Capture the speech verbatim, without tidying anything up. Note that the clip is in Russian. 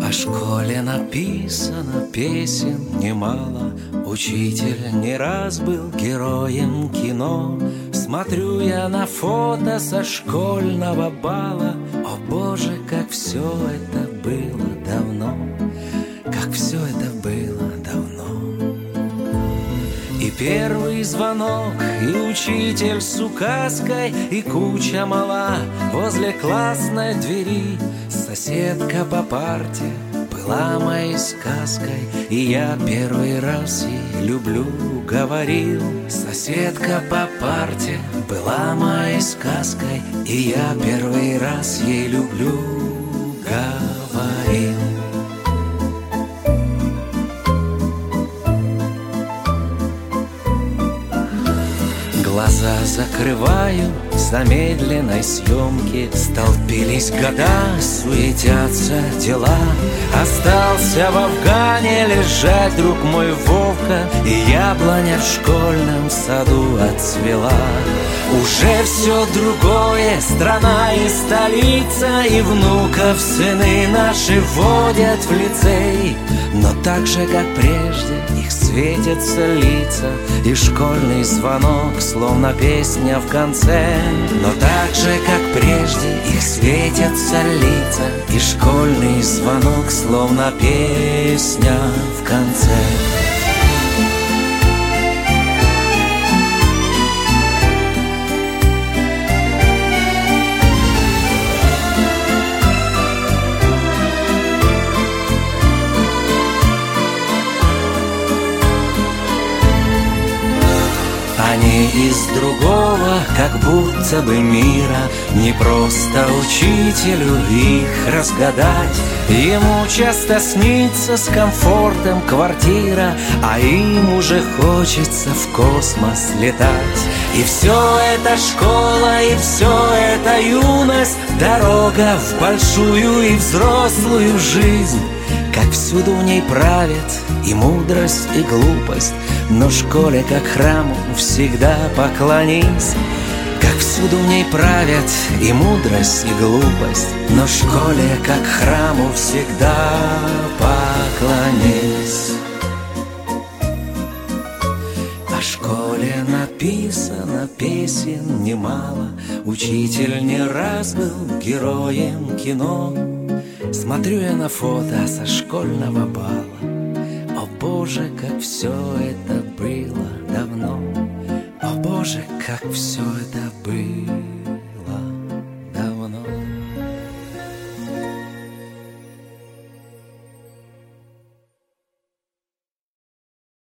О школе написано песен немало, учитель не раз был героем кино. Смотрю я на фото со школьного бала. О боже, как все это было давно, как все это было давно. И первый звонок, и учитель с указкой, и куча мала возле классной двери. Соседка по парте была моей сказкой, и я первый раз ей люблю говорил. Соседка по парте была моей сказкой, и я первый раз ей люблю говорил. Глаза закрываю в замедленной съемке. Столпились года, суетятся дела. Остался в Афгане лежать друг мой Вовка, и яблоня в школьном саду отцвела. Уже все другое, страна и столица, и внуков сыны наши водят в лицей. Но так же, как прежде, их светятся лица, и школьный звонок, словно песня в конце. Но так же, как прежде, их светятся лица, и школьный звонок, словно песня в конце. Они из другого, как будто бы мира. Не просто учителю их разгадать. Ему часто снится с комфортом квартира, а им уже хочется в космос летать. И все это школа, и все это юность, дорога в большую и взрослую жизнь. Как всюду в ней правят и мудрость, и глупость, но школе, как храму, всегда поклонись. Как всюду в ней правят и мудрость, и глупость, но школе, как храму, всегда поклонись. О школе написано песен немало, учитель не раз был героем кино. Смотрю я на фото со школьного бала. О боже, как все это было давно. О боже, как все это было.